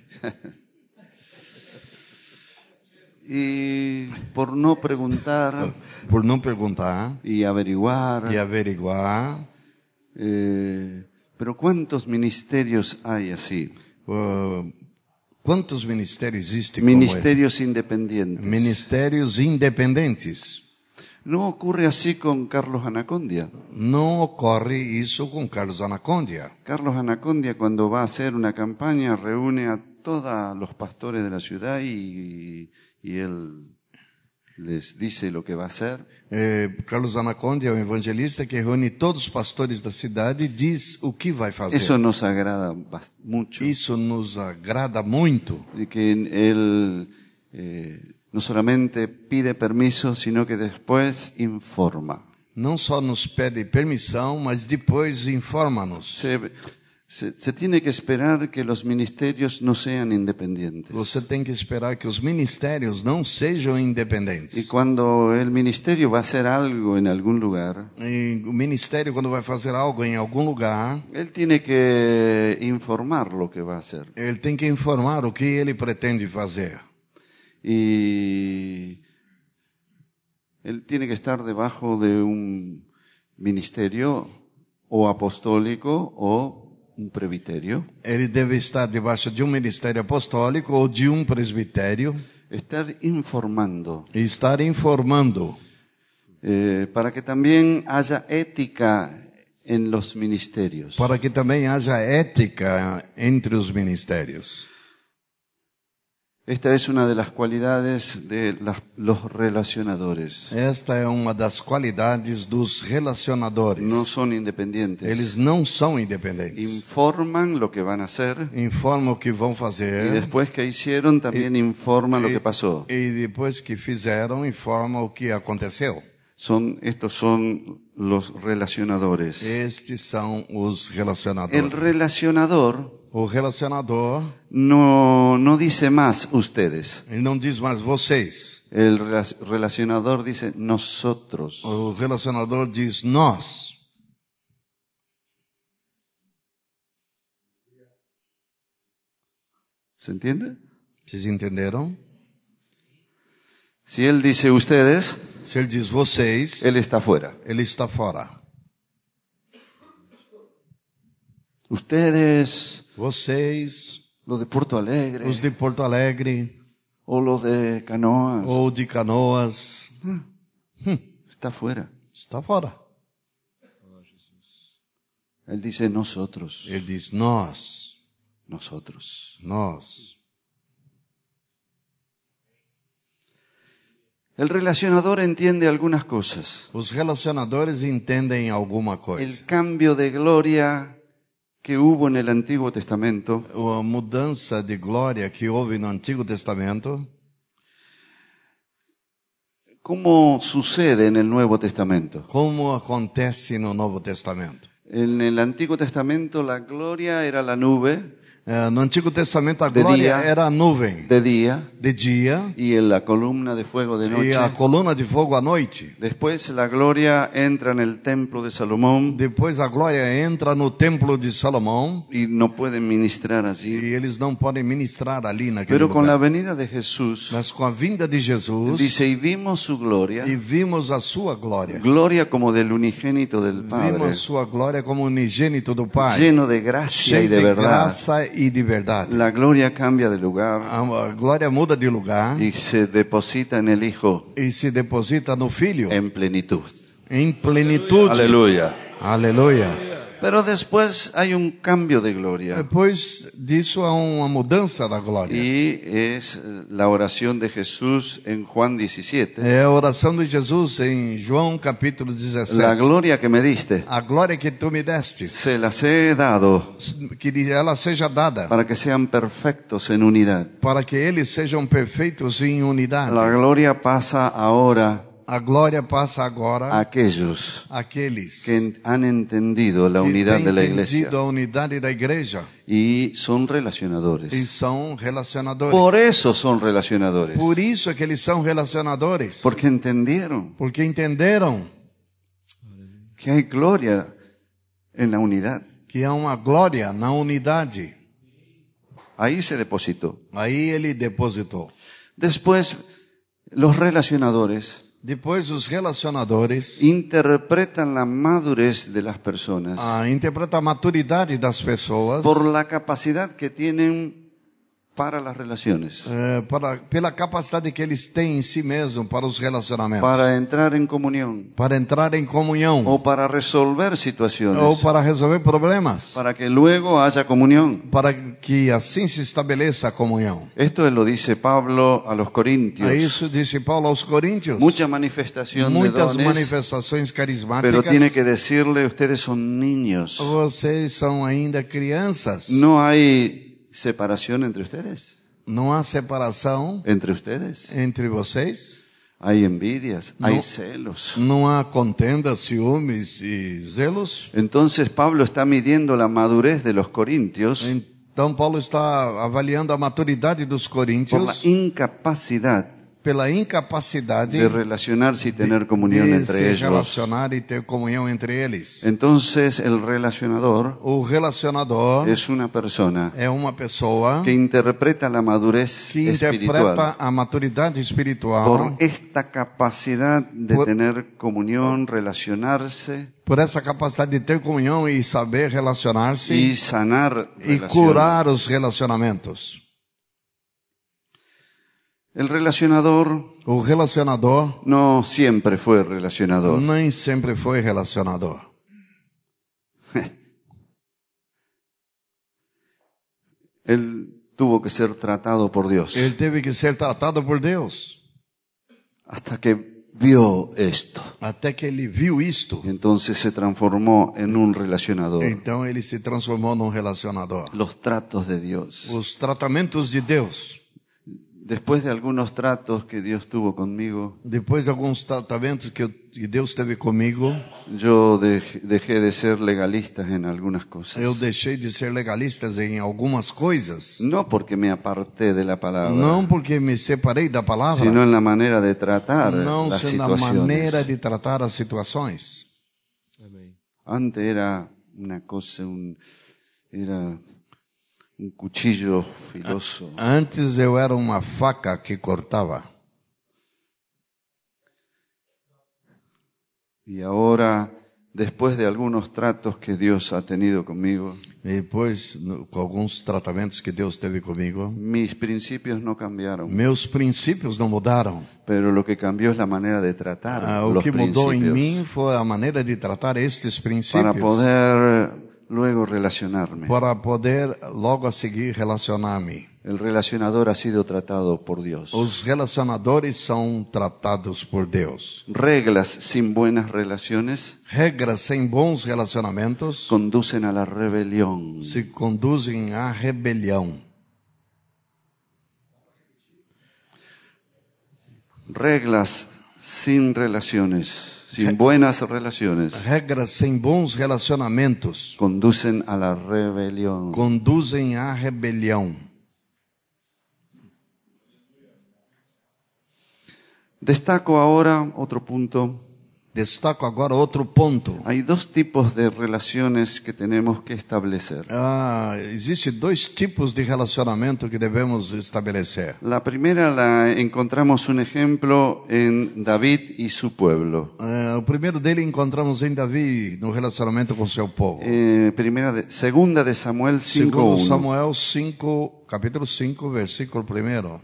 y por no preguntar Por não perguntar y averiguar, e averiguar, eh, pero ¿cuántos ministerios hay así? uh, quantos ministérios existem como Ministerios independientes. esse? Ministérios independentes. No ocurre así con Carlos Anacondia. Não ocorre isso com Carlos Anacondia. Carlos Anacondia, cuando va a hacer una campaña, reúne a todos los pastores de la ciudad y, y él les dice lo que va a hacer. Eh, Carlos Anacondia é um evangelista que reúne todos os pastores da cidade e diz o que vai fazer. Eso nos agrada bast- mucho. Isso nos agrada muito. Y que él eh, no solamente pide permiso, sino que después informa. Não só nos pede permissão, mas depois informa-nos. Se, se, se tiene que esperar que los ministerios no sean independientes. Você tem que esperar que os ministérios não sejam Y independentes. cuando el ministerio va a hacer algo en algún lugar, E o ministério, quando vai fazer algo em algum lugar, él tiene que informar lo que va a hacer. ele tem que informar o que ele pretende fazer. Y él tiene que estar debajo de un ministerio o apostólico o un presbiterio. Ele deve estar debaixo de um ministério apostólico ou de um presbitério Estar informando, e estar informando, eh, para que también haya ética en los ministerios. para que também haja ética entre os ministérios. Esta es una de las cualidades de las- los relacionadores. Esta é uma das qualidades dos relacionadores. No son independientes. Eles não são independentes. Informan lo que van a hacer Informam o que vão y fazer después que hicieron también informan lo que pasó. e depois que fizeram, informam o que aconteceu. Son, estos son los relacionadores. Estes são os El relacionadores. relacionador O relacionador, no, no dice más ustedes. ele não diz mais vocês. El rela- relacionador dice nosotros. O relacionador diz nós. ¿Se entiende? Vocês entenderam? Si él dice ustedes, Se ele diz vocês, él está fuera. ele está fora. Ustedes, Vocês, los de Porto Alegre, os de Porto Alegre o los de Canoas, ou de Canoas, está fuera. está fora. Él dice nosotros, Ele diz nós, nosotros. nós. El relacionador entiende algunas cosas. Os relacionadores entendem alguma coisa. El cambio de gloria que hubo en el Antiguo Testamento A mudança de glória que houve no Antigo Testamento, ¿cómo sucede en el Nuevo Testamento? como acontece no Novo Testamento. En el Antiguo Testamento la gloria era la nube Eh, No Antigo Testamento a De glória dia. era a nuvem de día de dia y en la columna de fuego de e noche. a coluna de fogo à noite. Después la gloria entra en el templo de Salomón Depois a glória entra no templo de Salomão y no pueden ministrar allí. e eles não podem ministrar ali naquele Pero con la lugar. venida de Jesús, Mas com a vinda de Jesus dice, y vimos su gloria, e vimos a sua glória. gloria como del unigénito del Padre, Vimos sua glória como unigênito do Pai, lleno de gracia y cheio de de verdad. graça e de verdade. La gloria cambia de lugar A glória muda de lugar y se deposita en el Hijo e se deposita no Filho en plenitud. em plenitude. Aleluya. Aleluia. Pero después hay un cambio de gloria. Depois disso há uma mudança da glória. Y es la oración de Jesús en Juan diecisiete. É a oração de Jesus em João capítulo La dezessete. gloria que me diste, A glória que tu me deste, se las he dado que ela seja dada, para que sean perfectos en unidad. para que eles sejam perfeitos em unidade. La gloria pasa ahora A glória passa agora a aquellos àqueles que en- han entendido la que unidad têm de la iglesia entendido a unidade da igreja y son e relacionadores. são relacionadores. Por eso son relacionadores, Por isso é que eles são relacionadores, porque entendieron porque entenderam que hay gloria en la unidad. que há uma glória na unidade. Ahí se depositó. Aí ele depositou. Después, los relacionadores Depois os relacionadores interpretan la madurez de las personas ah, interpretam a maturidade das pessoas por la capacidad que tienen para las relaciones, eh, para, pela capacidade que eles têm em si mesmos para os relacionamentos, para entrar en comunión para entrar em comunhão o para resolver ou situaciones, para resolver problemas, para que luego haya comunión. para que assim se estabeleça a comunhão. Esto lo dice Pablo a los É Corintios. isso disse Paulo aos Coríntios. Mucha manifestación de Muitas dones, manifestações pero carismáticas. tiene que decirle, ustedes son niños. Vocês são ainda crianças. No hay separación entre ustedes. Não há separação Entre ustedes. entre vocês. Hay envidias, hay No. celos. Não há contendas, ciúmes e zelos. Entonces Pablo está midiendo la madurez de los corintios Então Paulo está avaliando a maturidade dos por la coríntios incapacidad pela incapacidade de relacionarse y tener comunión de entre se ellos. relacionar e ter comunhão entre eles. Entonces el relacionador O relacionador es una persona é uma pessoa que interpreta la madurez que interpreta espiritual a maturidade espiritual por esta capacidad de Por- tener comunión, relacionarse por essa capacidade de ter comunhão e saber relacionar-se y sanar e relaciones. curar os relacionamentos. El relacionador O relacionador no siempre fue relacionador. nem sempre foi relacionador. Él tuvo que ser tratado por Dios Ele teve que ser tratado por Deus hasta que vio esto. até que ele viu isto. Y entonces se transformó en un relacionador. Então ele se transformou num relacionador. Los tratos de Dios. Os tratamentos de Deus. Después de algunos tratos que Dios tuvo conmigo, Depois de alguns tratamentos que, eu, que Deus teve comigo, yo dej- dejé de ser legalista en algunas cosas. eu deixei de ser legalista em algumas coisas. No porque me aparté de la palabra, Não porque me separei da palavra, sino en la manera de tratar não las sendo a maneira situaciones. de tratar as situações. Antes era una cosa, un, era un cuchillo filoso. Antes eu era uma faca que cortava. Y ahora, después de algunos tratos que Dios ha tenido conmigo, E depois, no- com alguns tratamentos que Deus teve comigo, mis principios no cambiaron, meus princípios não mudaram. pero lo que cambió es la manera de tratar Ah, o los que mudou em principios mim foi a maneira de tratar estes para princípios poder luego relacionarme. para poder logo a seguir relacionar-me. El relacionador ha sido tratado por Dios. Os relacionadores são tratados por Deus. Reglas sin buenas relaciones Regras sem bons relacionamentos conducen a la rebelión. se conduzem à rebelião. Reglas sin relaciones, sin buenas relaciones, Regras sem bons relacionamentos conducen a la rebelión. conduzem à rebelião. Destaco ahora otro punto. Destaco agora outro ponto. Hay dos tipos de relaciones que tenemos que establecer. Ah, existe dois tipos de relacionamento que devemos estabelecer. La primera la encontramos un ejemplo en David y su pueblo. Ah, o primeiro dele encontramos em Davi no relacionamento com seu povo. Eh, primera de, segunda de Samuel cinco Segundo uno. Samuel cinco, capítulo cinco, versículo primeiro.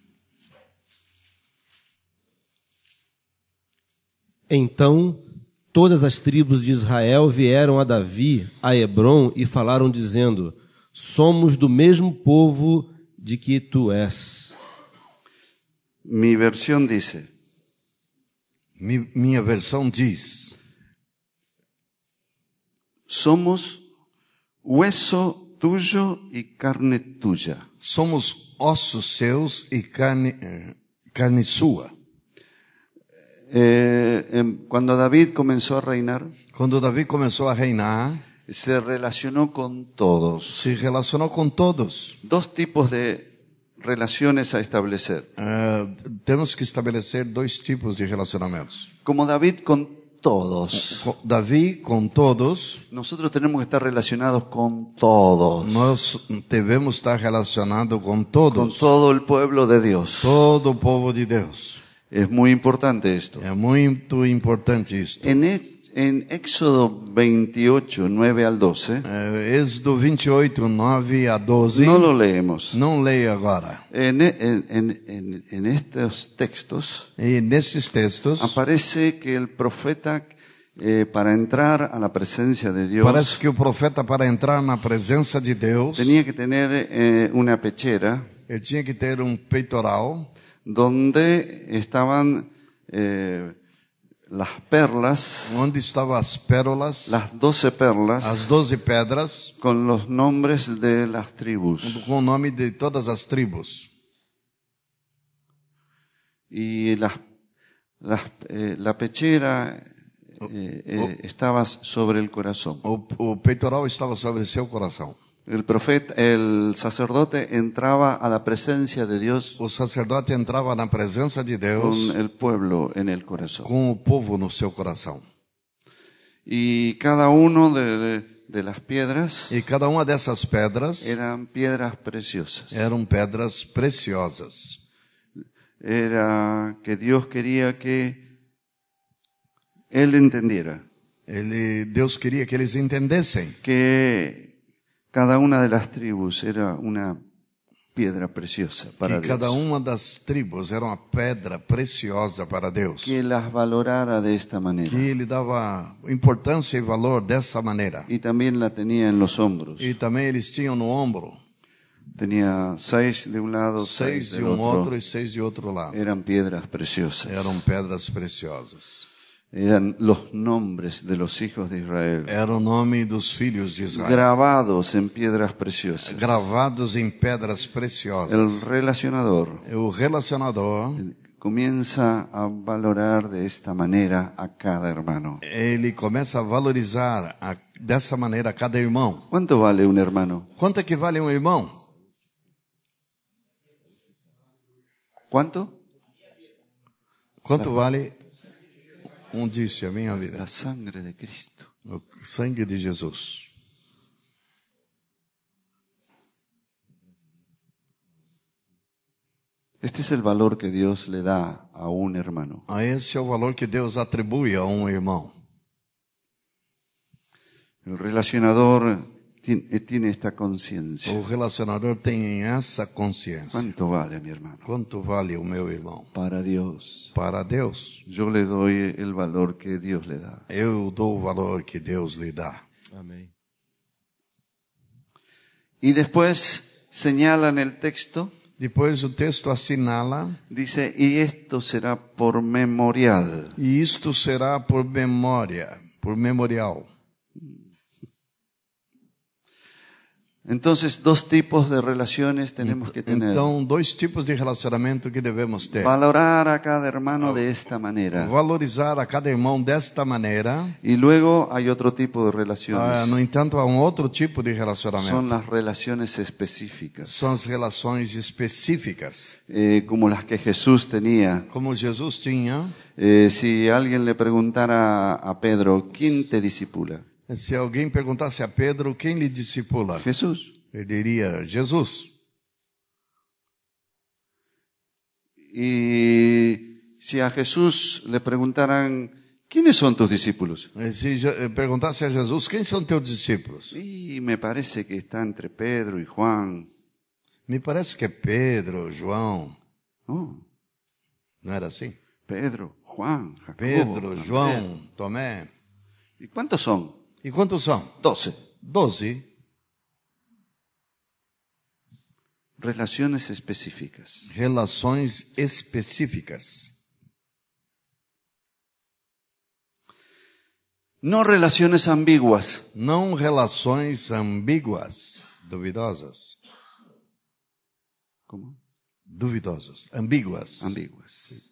Então todas as tribos de Israel vieram a Davi, a Hebrom, e falaram dizendo: somos do mesmo povo de que tu és. Mi versión dice, Mi- Minha versão diz: somos hueso tuyo y carne tuya. somos ossos seus e carne, eh, carne sua. Eh, em- cuando David comenzó a reinar, Quando Davi começou a reinar, se relacionó con todos. se relacionou com todos. Dos tipos de relaciones a establecer. Eh, temos que estabelecer dois tipos de relacionamentos. Como David con todos. Com- Davi com todos, Nosotros tenemos que estar relacionados con todos. nós devemos estar relacionados com Con todos, todo el pueblo de Dios. todo o povo de Deus. Es muy importante esto. É muito importante isso. En, E- en Éxodo veintiocho, nueve al doce, É, Êxodo vinte e oito, nove a doze. no lo leemos. Não leia agora. En, e- en- en- en- en estos textos E nesses textos, aparece que el profeta, eh, para entrar a la presencia de Dios, parece que o profeta, para entrar na presença de Deus, tenía que tener eh, una pechera ele tinha que ter um peitoral donde estaban eh, las perlas, onde estavam as pérolas, las doce perlas, as doze pedras, con los nombres de las tribus. com o nome de todas as tribos. Y las, las, eh, la pechera eh, eh, estaba sobre el corazón. O, o peitoral estava sobre seu coração. El profeta, el sacerdote entraba a la presencia de Dios O sacerdote entrava na presença de Deus con el pueblo en el corazón. com o povo no seu coração. Y cada uno de, de- de las piedras E cada uma dessas pedras eran piedras preciosas. eram pedras preciosas. Era que Dios quería que él entendiera Ele, Deus queria que eles entendessem que cada una de las tribus era una piedra preciosa para que cada Dios. uma das tribos era uma pedra preciosa para Deus. Que las valorara de esta manera. Que ele dava importância e valor dessa maneira. Y también la tenía en los hombros. E também eles tinham no ombro Tenía seis de un lado, seis seis de del um otro. outro e seis de outro lado. Eran piedras preciosas. Eram pedras preciosas. Eran los nombres de los hijos de Israel. Era o nome dos filhos de Israel. Grabados en piedras preciosas. Gravados em pedras preciosas. El relacionador O relacionador, comienza a valorar de esta manera a cada hermano. ele começa a valorizar a, dessa maneira cada irmão. ¿Cuánto vale un hermano? Quanto é que vale um irmão? ¿Cuánto? Quanto vale um disse a minha vida? La sangre de Cristo. O sangue de Jesus. Este es el valor que Dios le da a un hermano. Ah, esse é o valor que Deus atribui a um irmão. El relacionador tiene, tiene esta conciencia. O relacionador tem essa consciência. ¿Cuánto vale, mi hermano? Quanto vale o meu irmão? Para Dios. Para Deus. Yo le doy el valor que Dios le da. Eu dou o valor que Deus lhe dá. Amém. Y después señala en el texto, Depois o texto assinala, dice, y esto será por memorial. e isto será por memória, por memorial. Entonces, dos tipos de relaciones tenemos que tener. Então, dois tipos de relacionamento que devemos ter. Valorar a cada hermano de esta manera. Valorizar a cada irmão desta maneira. Y luego hay otro tipo de Ah, relaciones. no entanto, há um outro tipo de Son relacionamento. las relaciones específicas, São as relações específicas. eh, como las que Jesús tenía. Como Jesus tinha, Eh, si alguien le preguntara a Pedro, ¿quién te disipula? se alguém perguntasse a Pedro quem lhe discipula, Jesús. ele diria Jesus. Y si a Jesús le preguntaran, ¿quiénes son tus discípulos? E se Je- perguntasse a Jesus quem são teus discípulos, Y me parece que está entre Pedro y Juan. me parece que é Pedro, João, No, não era assim? Pedro, Juan, Jacobo, Pedro, Andrés. João, Tomé. ¿Y cuántos son? E quantos são? Doce. Doze. Relaciones específicas. Relações específicas. No relaciones ambiguas. Não relações ambíguas, duvidosas. ¿Cómo? Duvidosas, ambíguas. Ambiguas.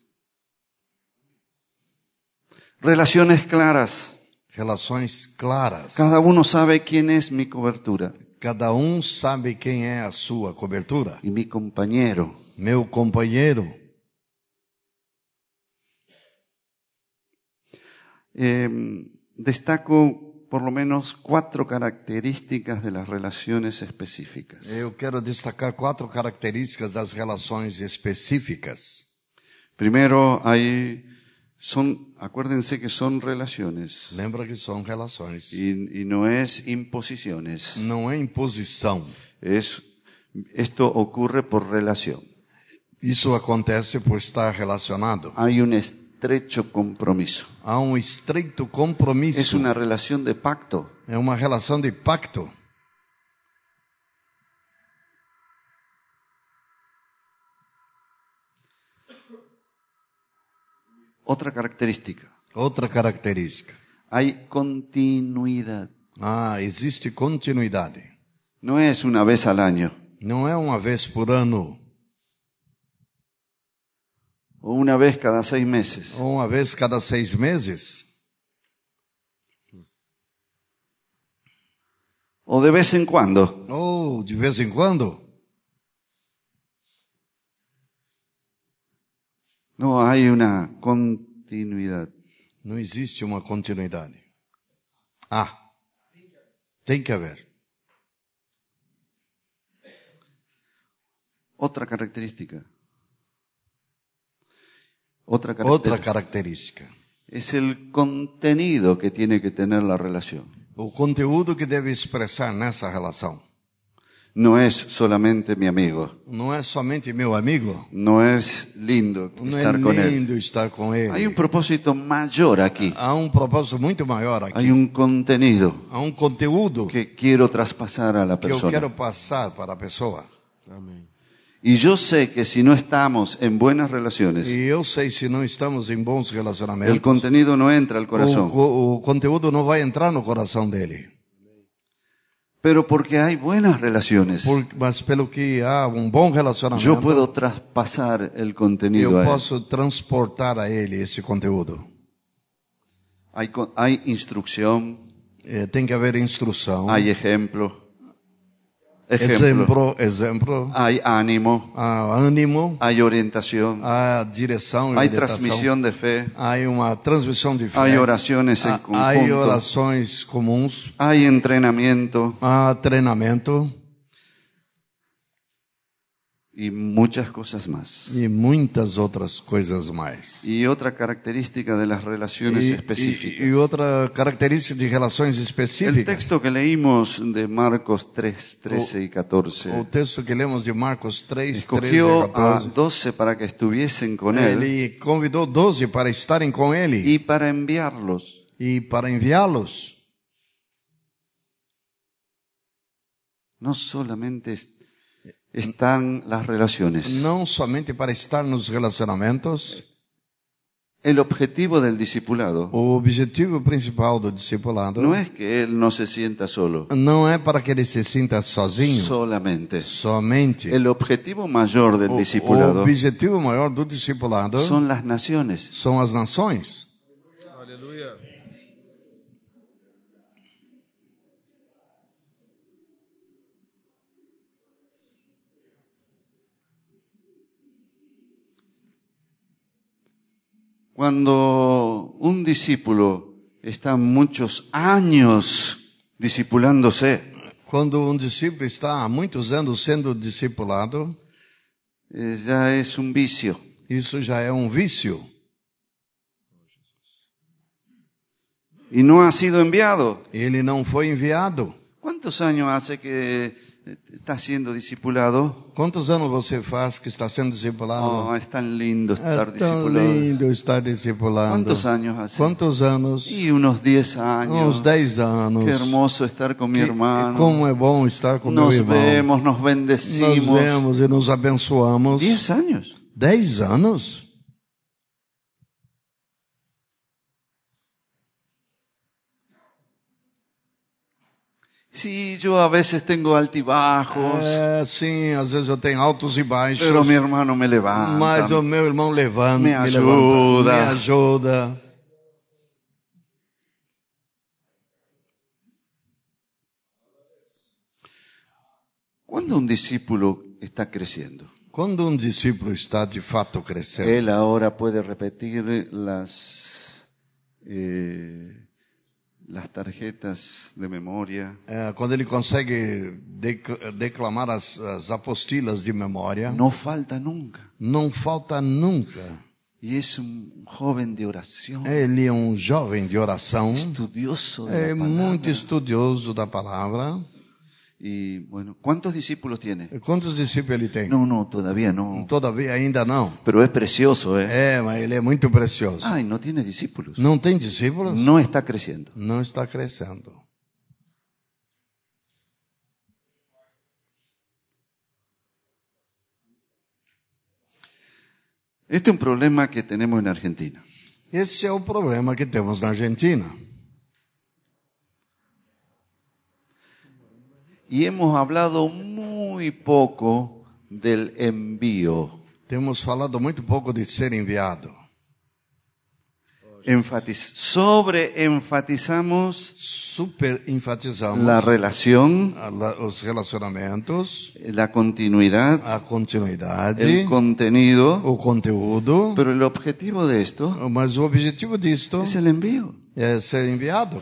Relaciones claras. Relações claras. Cada uno sabe quién es mi cobertura Cada um sabe quem é a sua cobertura. y mi compañero. Meu companheiro. Eh, destaco por lo menos cuatro características de las relaciones específicas. Eu quero destacar quatro características das relações específicas. Primero, hay, son, acuérdense que son relaciones Lembra que são relações. y, y no es imposiciones. Não é imposição. Es, esto ocurre por relación. Isso acontece por estar relacionado. Hay un estrecho compromiso. Há um estreito compromisso. Es una relación de pacto. É uma relação de pacto. Otra característica. Outra característica. Hay continuidad. Ah, existe continuidade. No es una vez al año Não é uma vez por ano, o una vez cada seis meses. ou uma vez cada seis meses, O de vez en cuando. ou de vez em quando. No hay una continuidad. Não existe uma continuidade. Ah, tem que haver. Otra característica. Otra Outra característica. característica. Es el contenido que tiene que tener la relación. O conteúdo que deve expressar nessa relação. No es solamente mi amigo. Não é somente meu amigo. No es lindo Não estar é con él. lindo estar com ele. Hay un propósito mayor aquí. Há um propósito muito maior aqui. Hay un contenido Há um conteúdo que quiero traspasar a la que eu persona. quero passar para a pessoa. Y yo sé que si no estamos en buenas relaciones, E eu sei, se não estamos em bons relacionamentos, el contenido no entra al o, corazón. o, o conteúdo não vai entrar no coração dele. Pero porque hay buenas relaciones, Por, mas pelo que há um bom relacionamento, yo puedo traspasar el contenido eu a él. posso transportar a ele esse conteúdo. Hay, co- hay instrucción, É, tem que haver instrução, hay ejemplo, ejemplo, exemplo, exemplo, hay ánimo, há ânimo, hay orientación, há direção, hay orientação, transmisión de fe, há uma transmissão de fé, hay oraciones en há, há conjunto, orações comuns, hay entrenamiento há treinamento y muchas cosas más. e muitas outras coisas mais. Y otra característica de las relaciones E, específicas. e, e outra característica de relações El específicas. texto que leímos de Marcos tres, trece y O catorce texto que lemos de Marcos três, treze escogió e a catorze. doce para que estuviesen con él Ele convidou doze para estarem com ele y para enviarlos. e para enviá-los. No solamente es- están las relaciones. Não somente para estar nos relacionamentos. El objetivo del discipulado O objetivo principal do discipulado no es que él no se sienta solo, não é para que ele se sinta sozinho, solamente. somente. El objetivo mayor del O, o discipulado objetivo maior do discipulado son las naciones. são as nações. Cuando un discípulo está muchos años discipulándose, Quando um discípulo está há muitos anos sendo discipulado, eh, ya es un vicio. isso já é um vício. Y no ha sido enviado. Ele não foi enviado. ¿Cuántos años hace que está siendo discipulado. Quantos anos você faz que está sendo discipulado? Oh, es tan lindo estar É tão discipulado. lindo estar discipulando. ¿Cuántos años hace? Quantos anos? Y unos diez años. Uns dez anos. Qué hermoso estar con mi Que- hermano. Como é bom estar com Nos meu irmão. vemos, nos Nós bendecimos. vemos e nos abençoamos. Diez años. Dez anos? Sí, yo a veces tengo altibajos, É, sim, às vezes eu tenho altos e baixos. pero mi hermano me levanta. Mas o meu irmão levanta, Me me, ajuda. levanta, me ajuda. Cuando un discípulo está creciendo, Quando um discípulo está de fato crescendo, él ahora puede repetir las, eh, las tarjetas de memoria. é, quando ele consegue dec- declamar as, as apostilas de memória, No falta nunca. não falta nunca. Y es un joven de oración, Ele é um jovem de oração, estudioso de é la palabra. muito estudioso da palavra. Y bueno, ¿cuántos discípulos tiene? Quantos discípulos ele tem? No, no, todavía no. Todavia ainda não. Pero es precioso, ¿eh? É, mas ele é muito precioso. Ay, no tiene discípulos. Não tem discípulos? No está creciendo. Não está crescendo. Este es un problema que tenemos en Argentina. Esse é o problema que temos na Argentina. Y hemos hablado muy poco del envío. Temos falado muito pouco de ser enviado. Enfatiz- sobre enfatizamos Super enfatizamos la relación, a la- os relacionamentos, la continuidad, a continuidade, el contenido, o conteúdo, pero el objetivo de esto mas o objetivo disto es el envío. é ser enviado.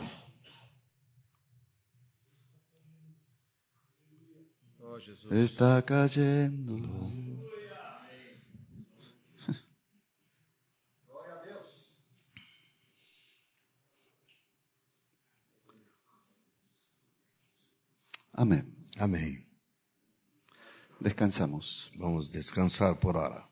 Está cayendo. Amén. Amém. Descansamos. Vamos descansar por hora.